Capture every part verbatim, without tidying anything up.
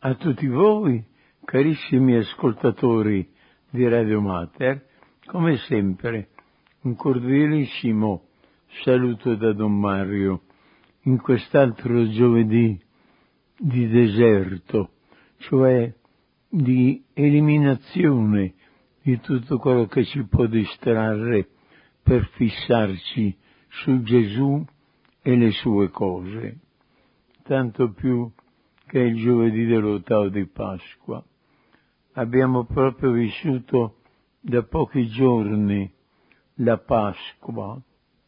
A tutti voi, carissimi ascoltatori di Radio Mater, come sempre un cordialissimo saluto da Don Mario in quest'altro giovedì di deserto, cioè di eliminazione di tutto quello che ci può distrarre per fissarci su Gesù e le sue cose, tanto più che è il giovedì dell'ottavo di Pasqua. Abbiamo proprio vissuto da pochi giorni la Pasqua.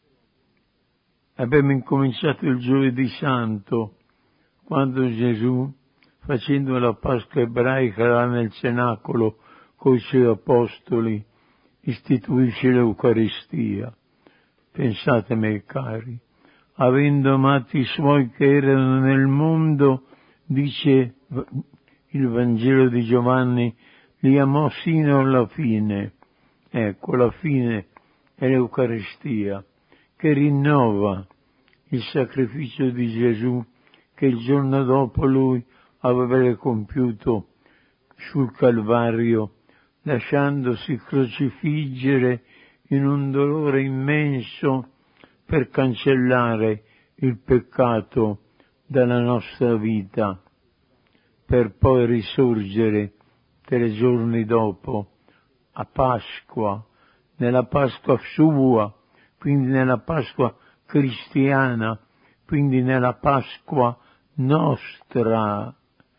Abbiamo incominciato il giovedì santo, quando Gesù, facendo la Pasqua ebraica là nel cenacolo coi suoi apostoli, istituisce l'Eucaristia. Pensate, miei cari, avendo amati i suoi che erano nel mondo, dice il Vangelo di Giovanni, li amò sino alla fine. Ecco, la fine è l'Eucaristia, che rinnova il sacrificio di Gesù che il giorno dopo lui aveva compiuto sul Calvario, lasciandosi crocifiggere in un dolore immenso per cancellare il peccato dalla nostra vita, per poi risorgere tre giorni dopo, a Pasqua, nella Pasqua sua, quindi nella Pasqua cristiana, quindi nella Pasqua nostra,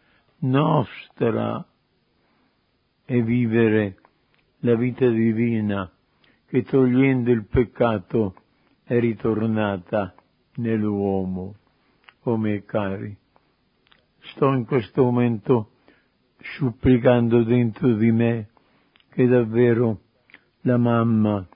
nostra, e vivere la vita divina che togliendo il peccato è ritornata nell'uomo. Oh miei cari, sto in questo momento supplicando dentro di me che davvero la mamma,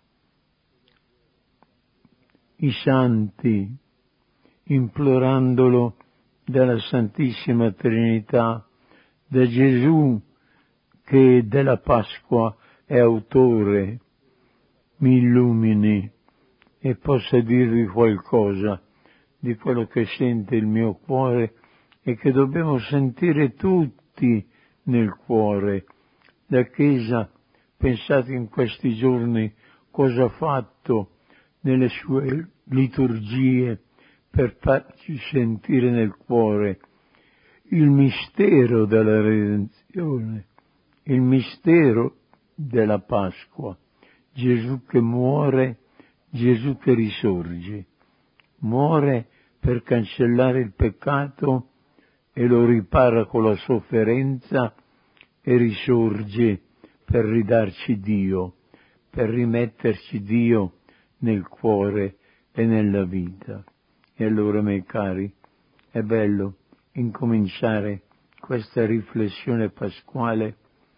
i santi, implorandolo dalla Santissima Trinità, da Gesù che della Pasqua è autore, mi illumini e possa dirvi qualcosa di quello che sente il mio cuore e che dobbiamo sentire tutti nel cuore. La Chiesa, pensate in questi giorni cosa ha fatto nelle sue liturgie per farci sentire nel cuore il mistero della redenzione, il mistero della Pasqua, Gesù che muore, Gesù che risorge, muore per cancellare il peccato e lo ripara con la sofferenza e risorge per ridarci Dio, per rimetterci Dio nel cuore e nella vita. E allora, miei cari, è bello incominciare questa riflessione pasquale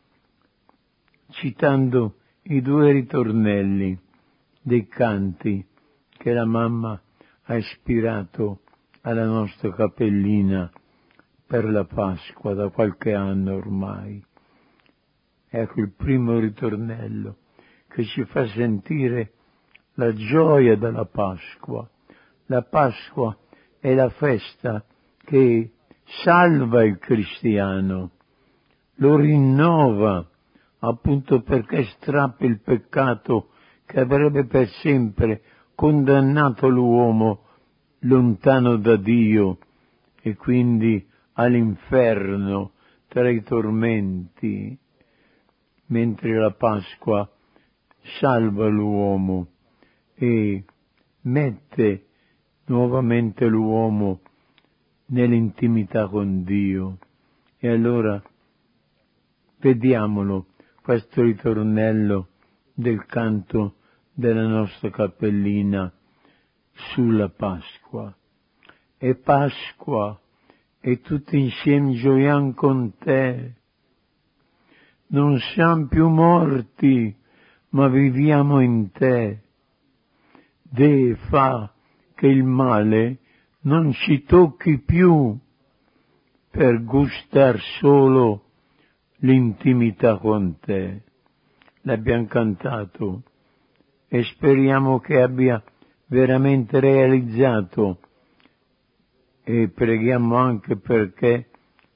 citando i due ritornelli dei canti che la mamma ha ispirato alla nostra cappellina per la Pasqua da qualche anno ormai. Ecco il primo ritornello che ci fa sentire la gioia della Pasqua. La Pasqua è la festa che salva il cristiano, lo rinnova, appunto perché strappa il peccato che avrebbe per sempre condannato l'uomo lontano da Dio e quindi all'inferno tra i tormenti, mentre la Pasqua salva l'uomo e mette nuovamente l'uomo nell'intimità con Dio. E allora vediamolo, questo ritornello del canto della nostra cappellina sulla Pasqua. È Pasqua e tutti insieme gioiamo con te. Non siamo più morti, ma viviamo in te. Deh fa che il male non ci tocchi più per gustar solo l'intimità con te. L'abbiamo cantato e speriamo che abbia veramente realizzato, e preghiamo anche perché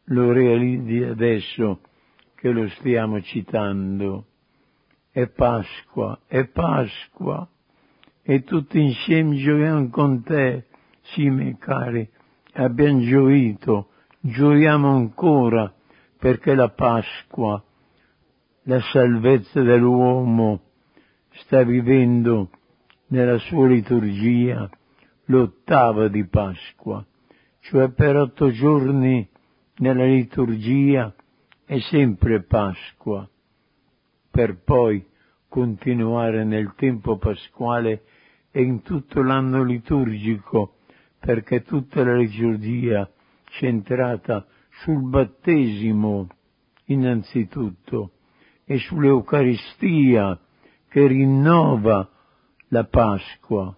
lo realizzi adesso che lo stiamo citando. È Pasqua, è Pasqua, e tutti insieme gioiamo con te, sì, miei cari, abbiamo gioito, gioiamo ancora, perché la Pasqua, la salvezza dell'uomo, sta vivendo nella sua liturgia l'ottava di Pasqua, cioè per otto giorni nella liturgia è sempre Pasqua, per poi continuare nel tempo pasquale e in tutto l'anno liturgico, perché tutta la liturgia centrata sul battesimo innanzitutto e sull'Eucaristia che rinnova la Pasqua.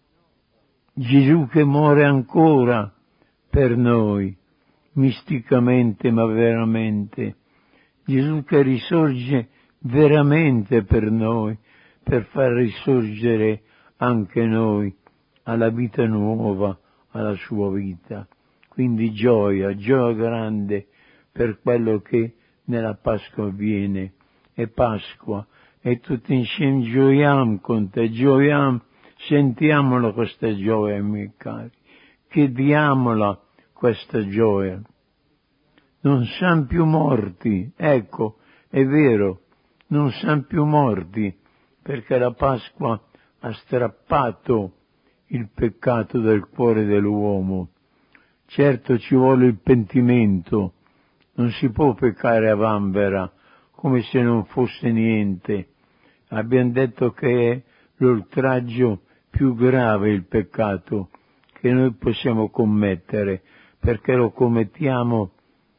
Gesù che muore ancora per noi, misticamente ma veramente. Gesù che risorge veramente per noi, per far risorgere anche noi alla vita nuova, alla sua vita. Quindi gioia, gioia grande per quello che nella Pasqua avviene. È Pasqua e tutti insieme gioiamo con te, gioiamo, sentiamola questa gioia, miei cari, chiediamola questa gioia. Non siamo più morti, ecco, è vero, non siamo più morti, perché la Pasqua ha strappato il peccato dal cuore dell'uomo. Certo ci vuole il pentimento, non si può peccare a vanvera, come se non fosse niente. Abbiamo detto che è l'oltraggio più grave il peccato che noi possiamo commettere, perché lo commettiamo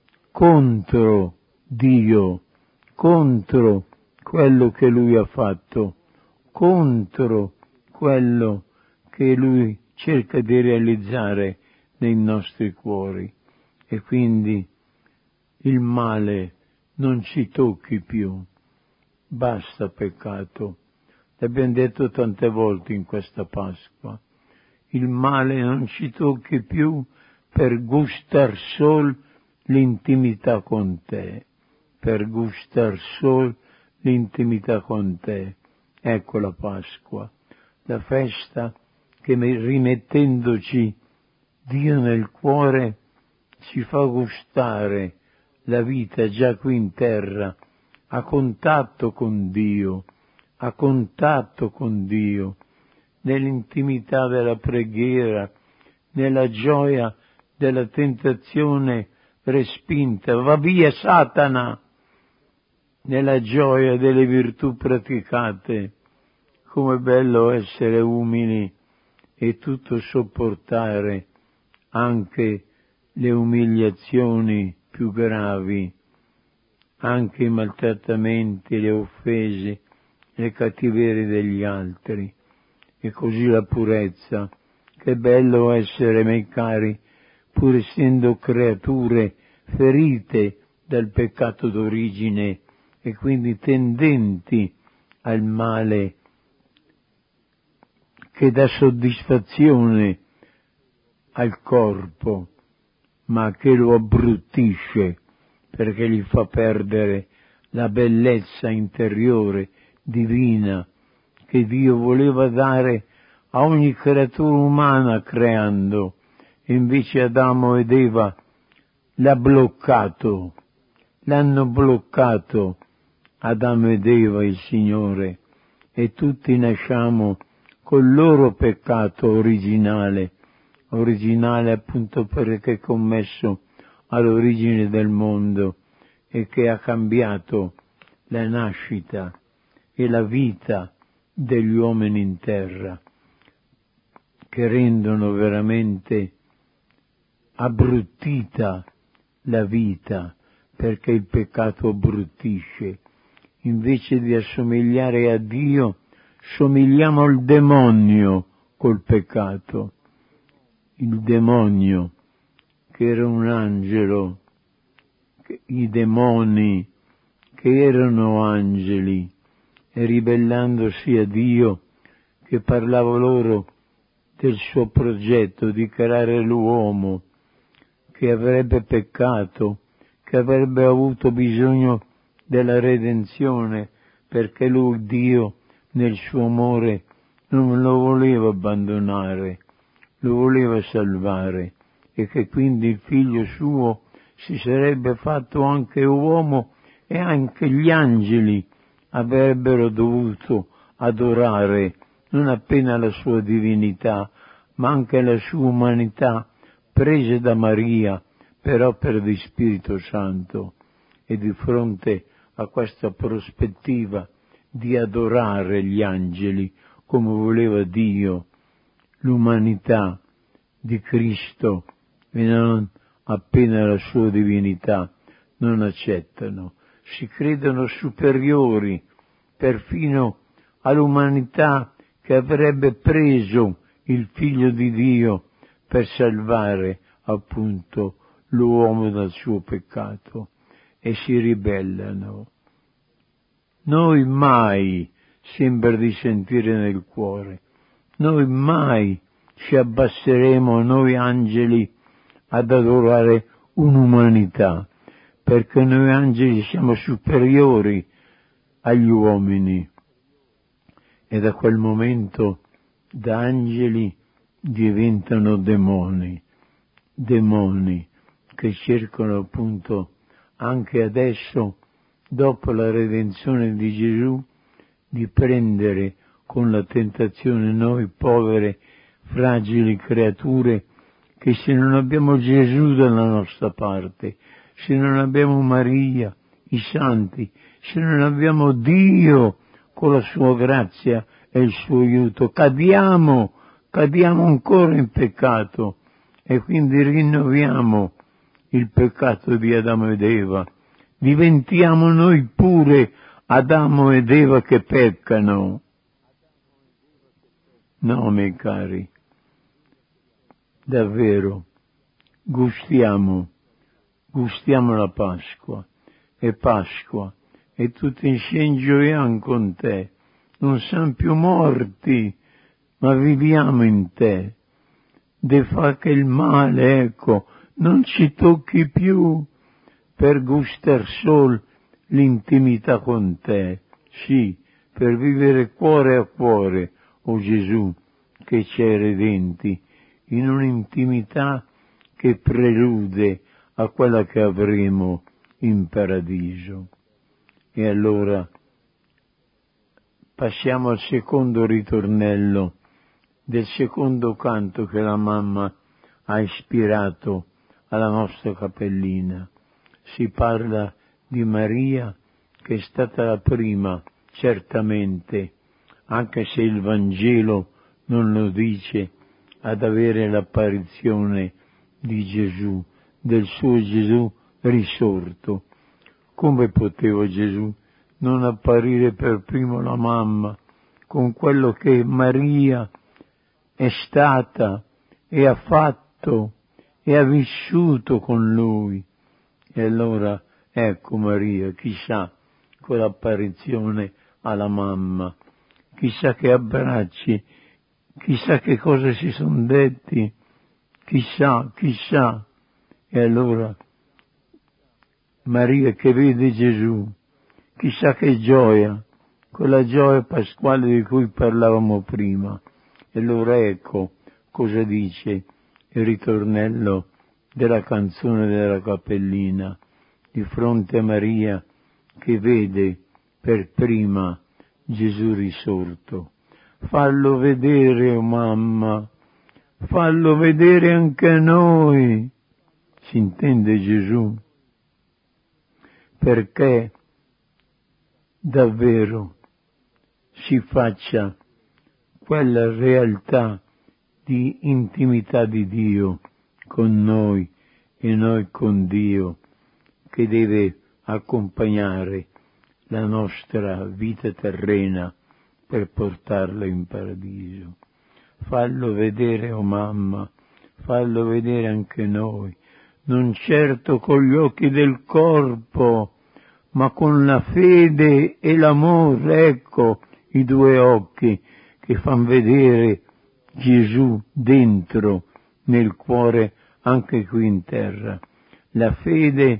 contro Dio, contro quello che Lui ha fatto, contro quello che Lui cerca di realizzare nei nostri cuori. E quindi il male non ci tocchi più. Basta peccato. L'abbiamo detto tante volte in questa Pasqua. Il male non ci tocchi più per gustar sol l'intimità con te, per gustar sol l'intimità con te. Ecco la Pasqua, la festa che rimettendoci Dio nel cuore ci fa gustare la vita già qui in terra, a contatto con Dio, a contatto con Dio, nell'intimità della preghiera, nella gioia della tentazione respinta. Va via Satana! Nella gioia delle virtù praticate. Com'è bello essere umili e tutto sopportare, anche le umiliazioni più gravi, anche i maltrattamenti, le offese, le cattiverie degli altri, e così la purezza. Che bello essere, miei cari, pur essendo creature ferite dal peccato d'origine e quindi tendenti al male, che dà soddisfazione al corpo, ma che lo abbruttisce, perché gli fa perdere la bellezza interiore, divina, che Dio voleva dare a ogni creatura umana creando. Invece Adamo ed Eva l'ha bloccato, l'hanno bloccato Adamo ed Eva, il Signore, e tutti nasciamo col loro peccato originale, originale appunto perché è commesso all'origine del mondo e che ha cambiato la nascita e la vita degli uomini in terra, che rendono veramente abbruttita la vita, perché il peccato abbruttisce. Invece di assomigliare a Dio, somigliamo al demonio col peccato. Il demonio, che era un angelo, che, i demoni, che erano angeli, e ribellandosi a Dio, che parlava loro del suo progetto di creare l'uomo, che avrebbe peccato che avrebbe avuto bisogno della redenzione, perché lui, Dio, nel suo amore, non lo voleva abbandonare, lo voleva salvare, e che quindi il figlio suo si sarebbe fatto anche uomo e anche gli angeli avrebbero dovuto adorare non appena la sua divinità, ma anche la sua umanità, prese da Maria, per opera di Spirito Santo. E di fronte a questa prospettiva di adorare gli angeli come voleva Dio, l'umanità di Cristo e non appena la sua divinità non accettano, si credono superiori perfino all'umanità che avrebbe preso il Figlio di Dio per salvare appunto l'uomo dal suo peccato, e si ribellano. Noi mai, sembra di sentire nel cuore, noi mai ci abbasseremo, noi angeli, ad adorare un'umanità, perché noi angeli siamo superiori agli uomini, e da quel momento da angeli diventano demoni, demoni che cercano appunto anche adesso, dopo la redenzione di Gesù, di prendere con la tentazione noi povere, fragili creature, che se non abbiamo Gesù dalla nostra parte, se non abbiamo Maria, i santi, se non abbiamo Dio con la sua grazia e il suo aiuto, cadiamo, cadiamo ancora in peccato, e quindi rinnoviamo il peccato di Adamo ed Eva. Diventiamo noi pure Adamo ed Eva che peccano. No, miei cari, davvero, gustiamo, gustiamo la Pasqua, e Pasqua, e tutti insieme gioiamo con te. Non siamo più morti, ma viviamo in te. De fa che il male, ecco, non ci tocchi più, per gustar sol l'intimità con te, sì, per vivere cuore a cuore, o Gesù, che ci hai redenti, in un'intimità che prelude a quella che avremo in paradiso. E allora passiamo al secondo ritornello del secondo canto che la mamma ha ispirato alla nostra cappellina. Si parla di Maria, che è stata la prima, certamente, anche se il Vangelo non lo dice, ad avere l'apparizione di Gesù, del suo Gesù risorto. Come poteva Gesù non apparire per primo la mamma con quello che Maria è stata e ha fatto e ha vissuto con lui? E allora ecco Maria, chissà quell'apparizione alla mamma, chissà che abbracci, chissà che cosa si sono detti, chissà, chissà. E allora Maria che vede Gesù, chissà che gioia, quella gioia pasquale di cui parlavamo prima. E allora ecco cosa dice il ritornello della canzone della cappellina, di fronte a Maria che vede per prima Gesù risorto. Fallo vedere, oh mamma, fallo vedere anche a noi, si intende Gesù, perché davvero si faccia quella realtà di intimità di Dio con noi e noi con Dio, che deve accompagnare la nostra vita terrena per portarla in paradiso. Fallo vedere, oh mamma, fallo vedere anche noi, non certo con gli occhi del corpo, ma con la fede e l'amore, ecco i due occhi che fan vedere Gesù dentro, nel cuore, anche qui in terra. La fede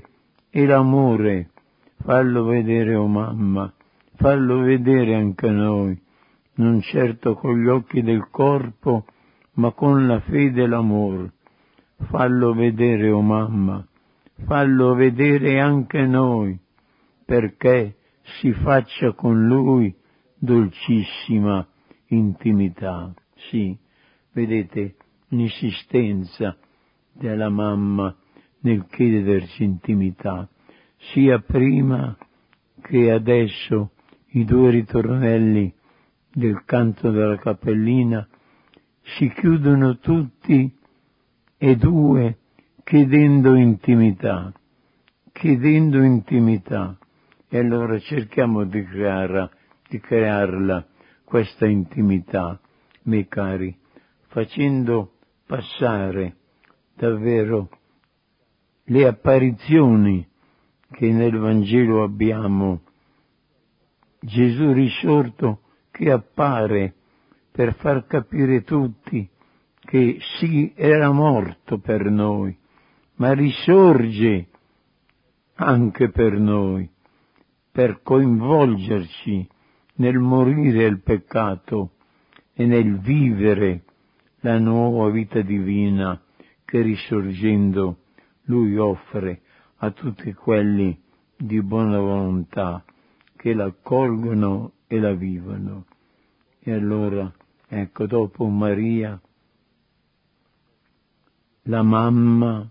e l'amore. Fallo vedere, o oh mamma, fallo vedere anche a noi, non certo con gli occhi del corpo, ma con la fede e l'amore. Fallo vedere, o oh mamma, fallo vedere anche noi, perché si faccia con lui dolcissima intimità. Sì, vedete l'insistenza della mamma nel chiederci intimità, sia prima che adesso i due ritornelli del canto della cappellina si chiudono tutti e due chiedendo intimità, chiedendo intimità. E allora cerchiamo di crearla, di crearla questa intimità, miei cari, facendo passare davvero le apparizioni che nel Vangelo abbiamo. Gesù risorto che appare per far capire tutti che sì, era morto per noi, ma risorge anche per noi, per coinvolgerci nel morire il peccato e nel vivere la nuova vita divina che risorgendo Lui offre a tutti quelli di buona volontà che la accolgono e la vivono. E allora, ecco, dopo Maria, la mamma,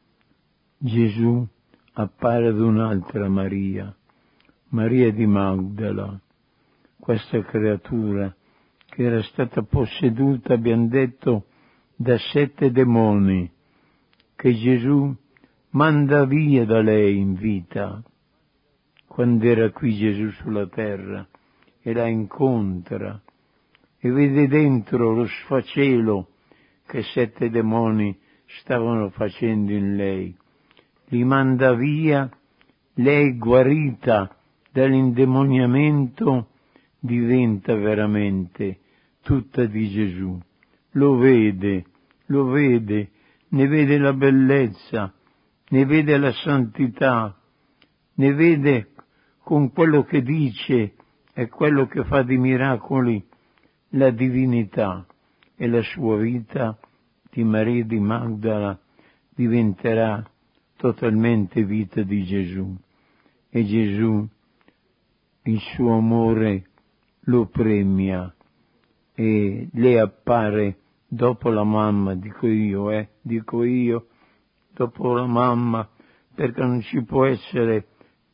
Gesù appare ad un'altra Maria, Maria di Magdala, questa creatura che era stata posseduta, abbiamo detto, da sette demoni, che Gesù manda via da lei in vita, quando era qui Gesù sulla terra, e la incontra, e vede dentro lo sfacelo che sette demoni stavano facendo in lei. Li manda via, lei guarita dall'indemoniamento diventa veramente tutta di Gesù. Lo vede, lo vede, ne vede la bellezza, ne vede la santità, ne vede con quello che dice e quello che fa di miracoli la divinità, e la sua vita di Maria di Magdala diventerà totalmente vita di Gesù. E Gesù, il suo amore, lo premia e le appare dopo la mamma, dico io, eh, dico io, dopo la mamma, perché non ci può essere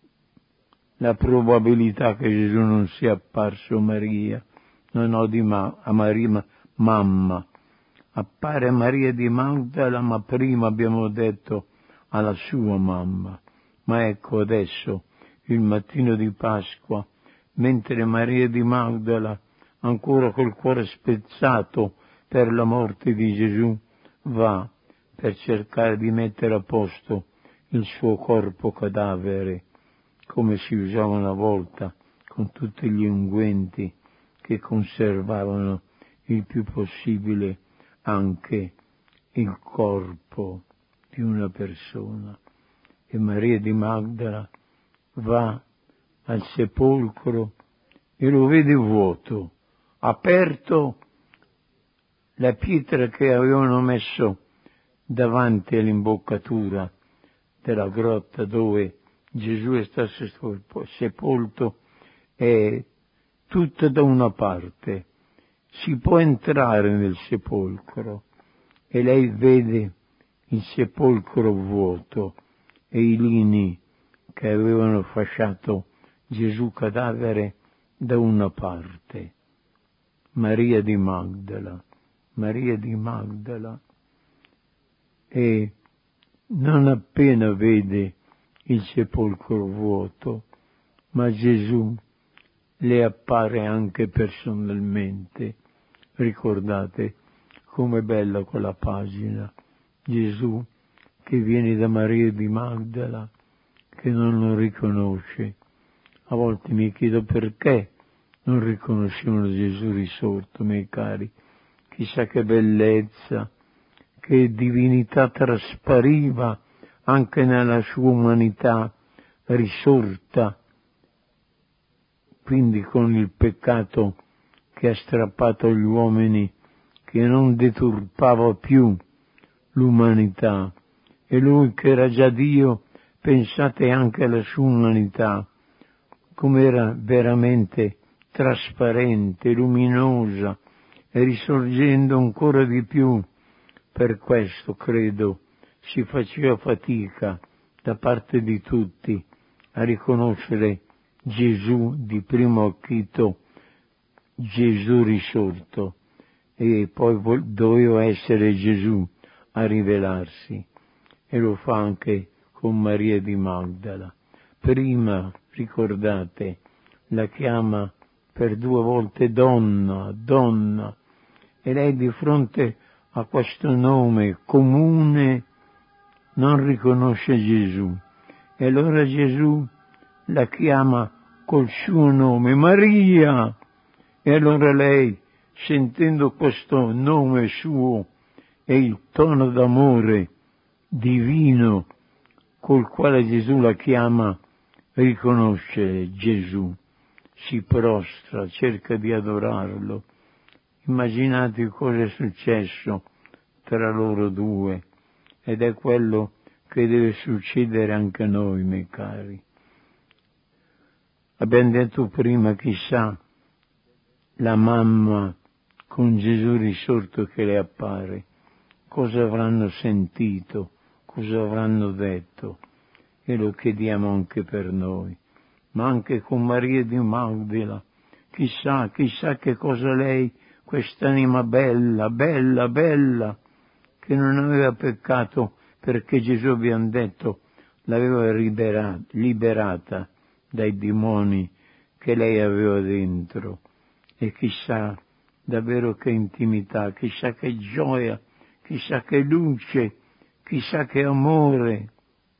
la probabilità che Gesù non sia apparso a Maria, non ho di ma, a Maria, ma mamma. Appare Maria di Magdala, ma prima abbiamo detto alla sua mamma. Ma ecco adesso, il mattino di Pasqua, mentre Maria di Magdala, ancora col cuore spezzato per la morte di Gesù, va per cercare di mettere a posto il suo corpo cadavere, come si usava una volta, con tutti gli unguenti che conservavano il più possibile anche il corpo di una persona. E Maria di Magdala va al sepolcro e lo vede vuoto, aperto la pietra che avevano messo davanti all'imboccatura della grotta dove Gesù è stato sepolto, è tutta da una parte. Si può entrare nel sepolcro e lei vede il sepolcro vuoto e i lini che avevano fasciato Gesù cadavere da una parte. Maria di Magdala, Maria di Magdala, e non appena vede il sepolcro vuoto, ma Gesù le appare anche personalmente. Ricordate com'è bella quella pagina, Gesù che viene da Maria di Magdala, che non lo riconosce. A volte mi chiedo perché non riconoscevano Gesù risorto, miei cari. Chissà che bellezza, che divinità traspariva anche nella sua umanità, risorta, quindi con il peccato che ha strappato gli uomini, che non deturpava più l'umanità, e lui che era già Dio, pensate anche alla sua umanità, come era veramente trasparente, luminosa, e risorgendo ancora di più. Per questo, credo, si faceva fatica da parte di tutti a riconoscere Gesù di primo acchito, Gesù risorto, e poi doveva essere Gesù a rivelarsi, e lo fa anche con Maria di Magdala. Prima, ricordate, la chiama per due volte donna, donna, e lei di fronte a questo nome comune non riconosce Gesù, e allora Gesù la chiama col suo nome, Maria, e allora lei, sentendo questo nome suo e il tono d'amore divino col quale Gesù la chiama, riconosce Gesù, si prostra, cerca di adorarlo. Immaginate cosa è successo tra loro due, ed è quello che deve succedere anche a noi, miei cari. Abbiamo detto prima, chissà, la mamma con Gesù risorto che le appare, cosa avranno sentito, cosa avranno detto, e lo chiediamo anche per noi. Ma anche con Maria di Magdala, chissà, chissà che cosa lei, quest'anima bella, bella, bella, che non aveva peccato, perché Gesù, abbiamo detto, l'aveva liberata, liberata dai demoni che lei aveva dentro. E chissà davvero che intimità, chissà che gioia, chissà che luce, chissà che amore.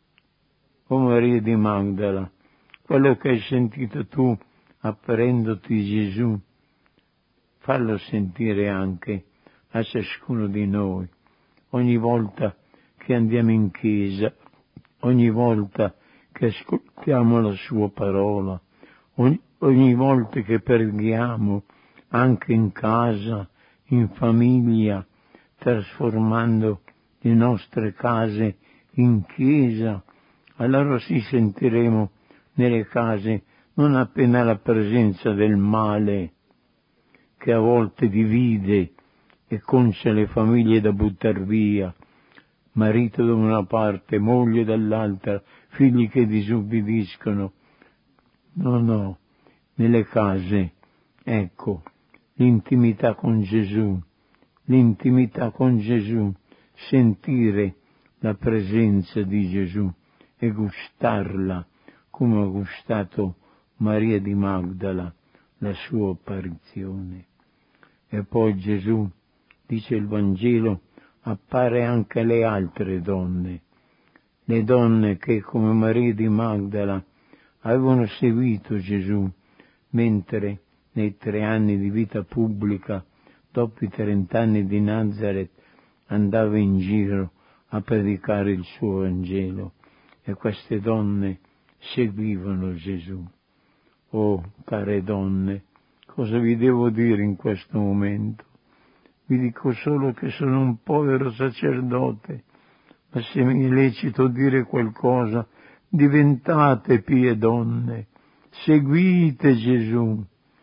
O Maria di Magdala, quello che hai sentito tu apprendoti Gesù, fallo sentire anche a ciascuno di noi, ogni volta che andiamo in chiesa, ogni volta che ascoltiamo la sua parola, ogni, ogni volta che preghiamo, anche in casa, in famiglia, trasformando le nostre case in chiesa. Allora sì, sentiremo nelle case non appena la presenza del male, che a volte divide e concia le famiglie da buttar via, marito da una parte, moglie dall'altra, figli che disubbidiscono. No, no, nelle case, ecco, l'intimità con Gesù, l'intimità con Gesù, sentire la presenza di Gesù e gustarla come ha gustato Maria di Magdala la sua apparizione. E poi Gesù, dice il Vangelo, appare anche alle altre donne, le donne che come Maria di Magdala avevano seguito Gesù, mentre nei tre anni di vita pubblica, dopo i trent'anni di Nazareth, andava in giro a predicare il suo Vangelo, e queste donne seguivano Gesù. Oh, care donne, cosa vi devo dire in questo momento? Vi dico solo che sono un povero sacerdote, ma se mi è lecito dire qualcosa, diventate pie donne, seguite Gesù,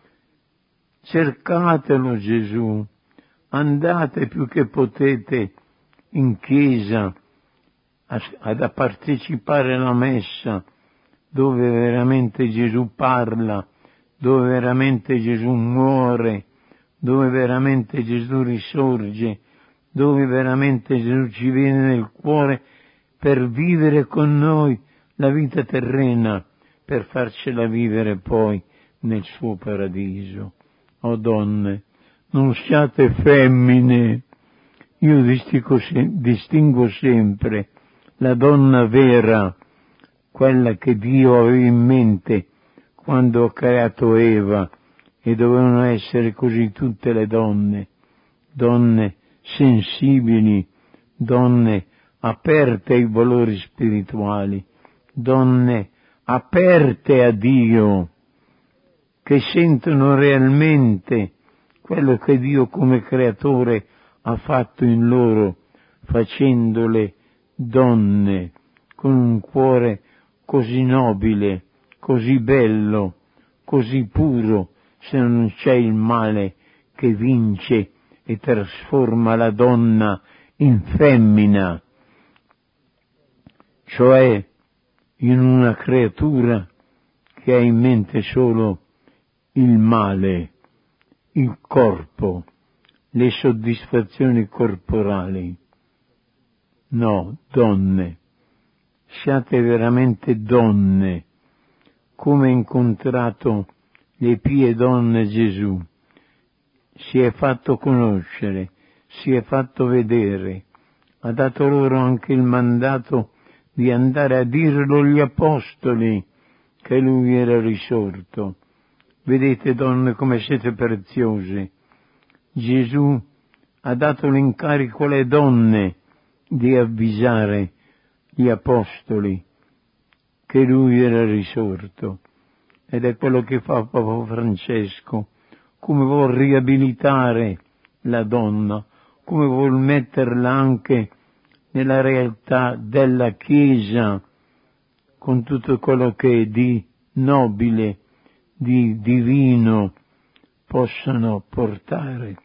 cercatelo Gesù, andate più che potete in chiesa a, a partecipare alla messa, dove veramente Gesù parla, dove veramente Gesù muore, dove veramente Gesù risorge, dove veramente Gesù ci viene nel cuore per vivere con noi la vita terrena, per farcela vivere poi nel suo paradiso. O donne, non siate femmine. Io distingo, distingo sempre la donna vera, quella che Dio aveva in mente quando ha creato Eva, e dovevano essere così tutte le donne, donne sensibili, donne aperte ai valori spirituali, donne aperte a Dio, che sentono realmente quello che Dio come creatore ha fatto in loro, facendole donne con un cuore così nobile, così bello, così puro, se non c'è il male che vince e trasforma la donna in femmina, cioè in una creatura che ha in mente solo il male, il corpo, le soddisfazioni corporali. No, donne, siate veramente donne, come ha incontrato le pie donne Gesù. Si è fatto conoscere, si è fatto vedere, ha dato loro anche il mandato di andare a dirlo agli apostoli che lui era risorto. Vedete, donne, come siete preziose. Gesù ha dato l'incarico alle donne di avvisare gli apostoli che lui era risorto. Ed è quello che fa Papa Francesco, come vuol riabilitare la donna, come vuol metterla anche nella realtà della Chiesa, con tutto quello che di nobile, di divino possano portare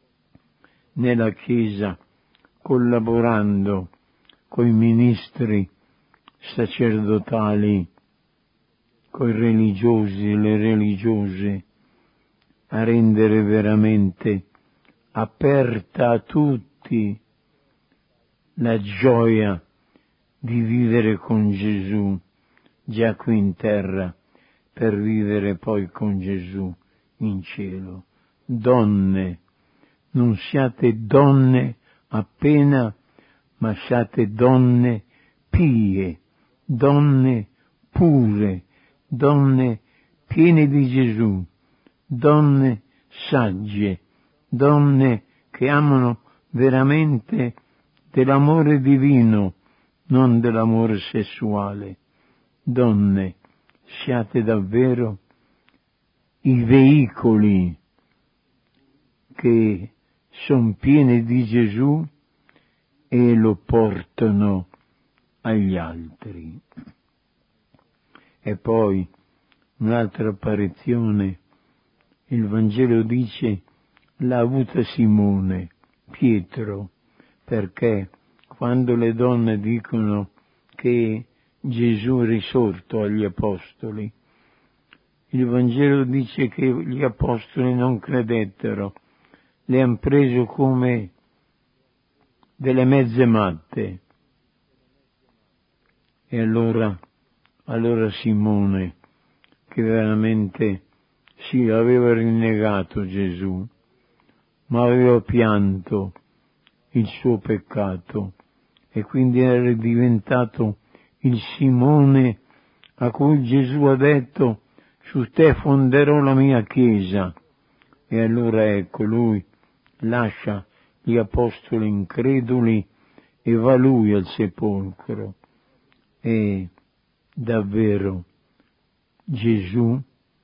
nella Chiesa, collaborando coi ministri sacerdotali, coi religiosi e le religiose, a rendere veramente aperta a tutti la gioia di vivere con Gesù, già qui in terra, per vivere poi con Gesù in cielo. Donne, non siate donne appena, ma siate donne pie, donne pure, donne piene di Gesù, donne sagge, donne che amano veramente dell'amore divino, non dell'amore sessuale. Donne, siate davvero i veicoli che sono pieni di Gesù e lo portano agli altri. E poi un'altra apparizione, il Vangelo dice, l'ha avuta Simone, Pietro, perché quando le donne dicono che Gesù è risorto agli apostoli, il Vangelo dice che gli apostoli non credettero, le han preso come delle mezze matte. E allora, allora Simone, che veramente sì, aveva rinnegato Gesù, ma aveva pianto il suo peccato e quindi era diventato il Simone a cui Gesù ha detto: su te fonderò la mia chiesa. E allora ecco, lui lascia gli apostoli increduli e va lui al sepolcro. E davvero Gesù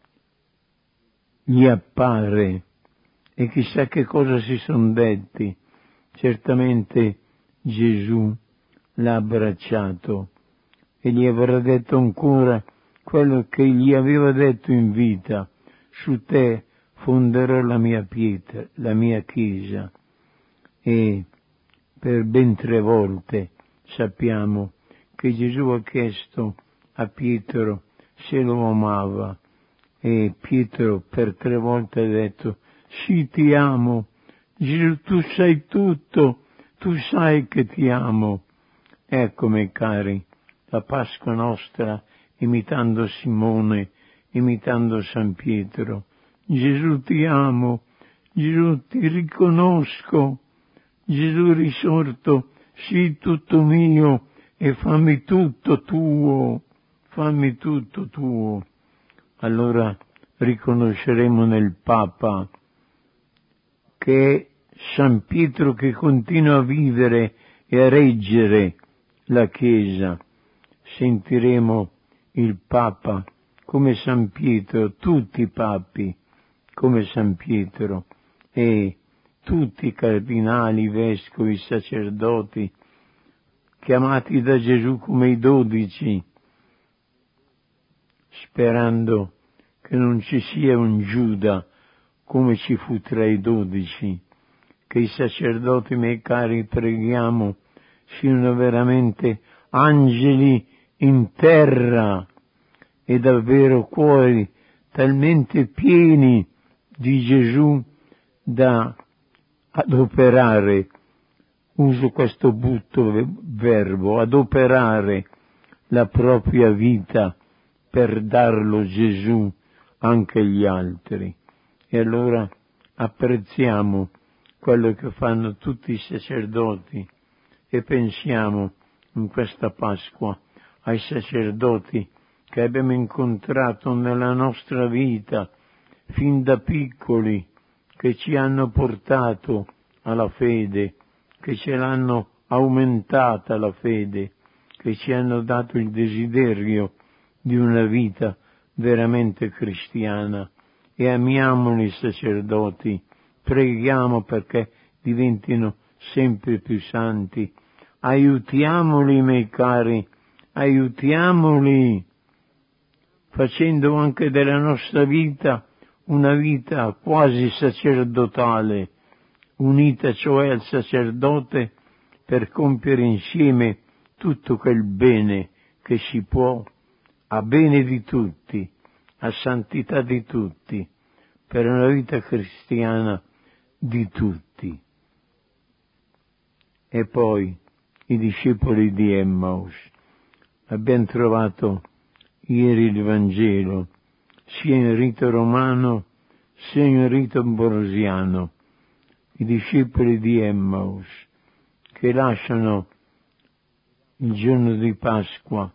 gli appare e chissà che cosa si sono detti. Certamente Gesù l'ha abbracciato e gli avrà detto ancora quello che gli aveva detto in vita: su te fonderò la mia pietra, la mia chiesa. E per ben tre volte sappiamo che Gesù ha chiesto a Pietro se lo amava, e Pietro per tre volte ha detto: sì, ti amo. Gesù, tu sai tutto, tu sai che ti amo. Ecco, miei cari, la Pasqua nostra, imitando Simone, imitando San Pietro. Gesù, ti amo, Gesù, ti riconosco, Gesù risorto, sii tutto mio e fammi tutto tuo, fammi tutto tuo. Allora riconosceremo nel Papa che è San Pietro che continua a vivere e a reggere la Chiesa. Sentiremo il Papa, come San Pietro, tutti i papi, come San Pietro, e tutti i cardinali, vescovi, sacerdoti, chiamati da Gesù come i dodici, sperando che non ci sia un Giuda come ci fu tra i dodici, che i sacerdoti, miei cari, preghiamo, siano veramente angeli in terra e davvero cuori talmente pieni di Gesù da adoperare, uso questo brutto verbo, adoperare la propria vita per darlo Gesù anche agli altri. E allora apprezziamo quello che fanno tutti i sacerdoti e pensiamo in questa Pasqua ai sacerdoti che abbiamo incontrato nella nostra vita fin da piccoli, che ci hanno portato alla fede, che ce l'hanno aumentata la fede, che ci hanno dato il desiderio di una vita veramente cristiana. E amiamoli i sacerdoti, preghiamo perché diventino sempre più santi, aiutiamoli, miei cari, aiutiamoli, facendo anche della nostra vita una vita quasi sacerdotale, unita cioè al sacerdote per compiere insieme tutto quel bene che si può, a bene di tutti, a santità di tutti, per una vita cristiana di tutti. E poi i discepoli di Emmaus. Abbiamo trovato ieri il Vangelo, sia in rito romano sia in rito ambrosiano, i discepoli di Emmaus, che lasciano il giorno di Pasqua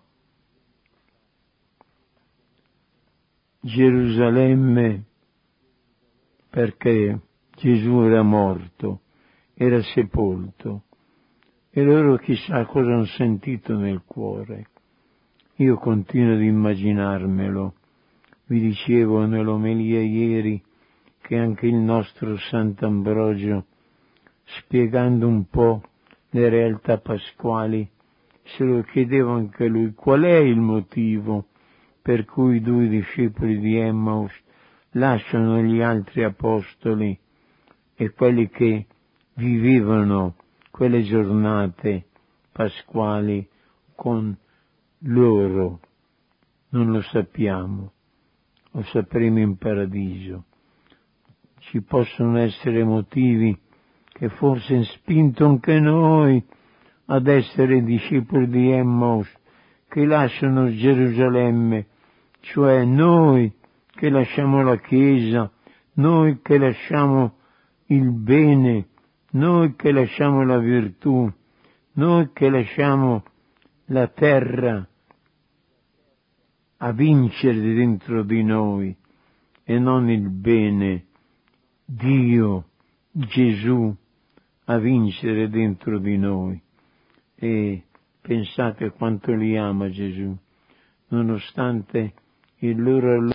Gerusalemme perché Gesù era morto, era sepolto, e loro chissà cosa hanno sentito nel cuore. Io continuo ad immaginarmelo. Vi dicevo nell'omelia ieri che anche il nostro Sant'Ambrogio, spiegando un po' le realtà pasquali, se lo chiedeva anche lui qual è il motivo per cui i due discepoli di Emmaus lasciano gli altri apostoli e quelli che vivevano quelle giornate pasquali con loro. Non lo sappiamo, lo sapremo in paradiso. Ci possono essere motivi che forse hanno spinto anche noi ad essere discepoli di Emmaus, che lasciano Gerusalemme, cioè noi che lasciamo la Chiesa, noi che lasciamo il bene, noi che lasciamo la virtù, noi che lasciamo la terra a vincere dentro di noi e non il bene, Dio, Gesù, a vincere dentro di noi. E pensate quanto li ama Gesù, nonostante il loro